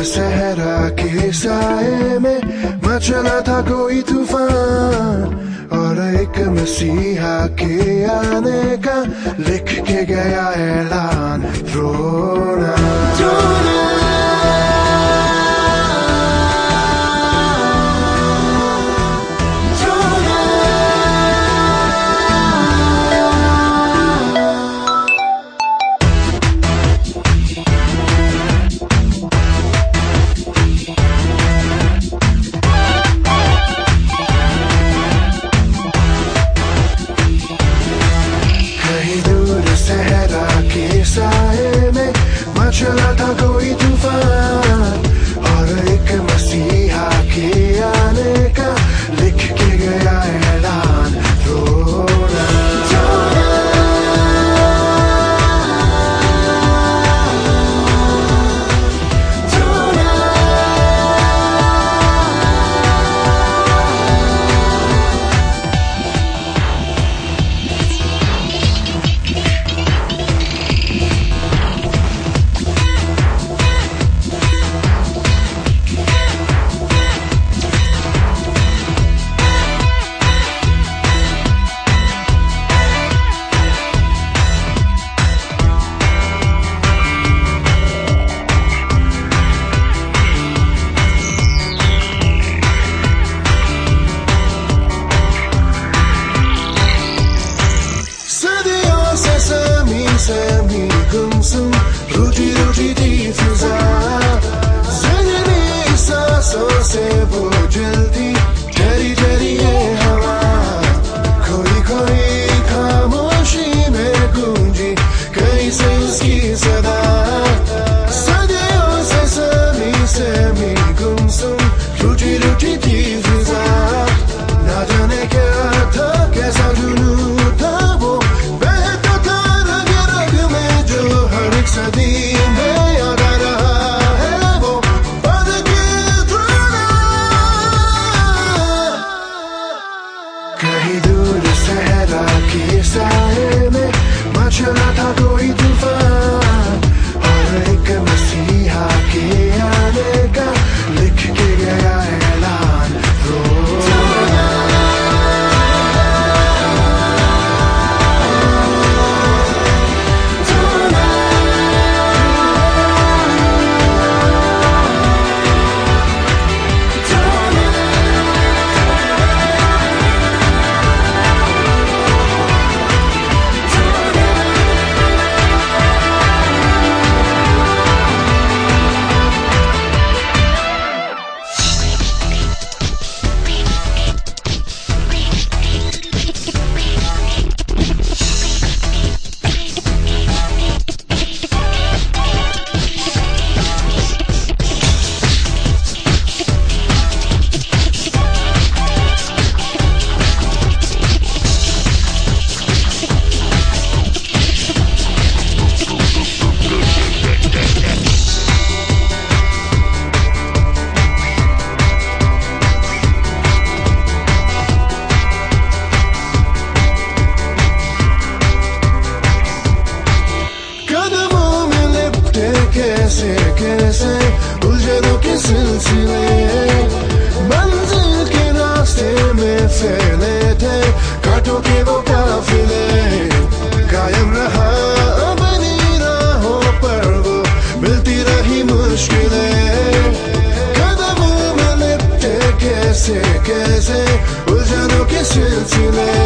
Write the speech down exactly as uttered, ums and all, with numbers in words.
सहरा के साए में मचला था कोई तूफान, और एक मसीहा के आने का लिख के गया ऐलान। रोना रोना साए में मचला था कोई तूफान, और एक मसीहा के आने का लिख के गया ऐलान। रोना समी गुमसुम रूठी रूठी थी फिजा, ज़िंदगी सांसों से वो जलती ठहरी ठहरी ये हवा, खोई खोई खामोशी में गूंजी कहीं से उसकी सदा। सदियों से समी समी गुमसुम रूठी रूठी थी फिजा, ना जाने क्या था कैसा जुनून था वो, सदी में याद आ रहा है वो पद की ध्वनि। कहीं दूर सहरा के साए में मचला था कोई तूफान, और एक मसीहा के आने का लिख के गया ऐलान। कैसे कैसे उलझनों के सिलसिले मंजिल के रास्ते में फैले थे, कांटों के वो काफिले। कायम रहा अपनी राहों पर वो मिलती रही मुश्किलें, कदमों में लिपटे कैसे कैसे उलझनों के सिलसिले।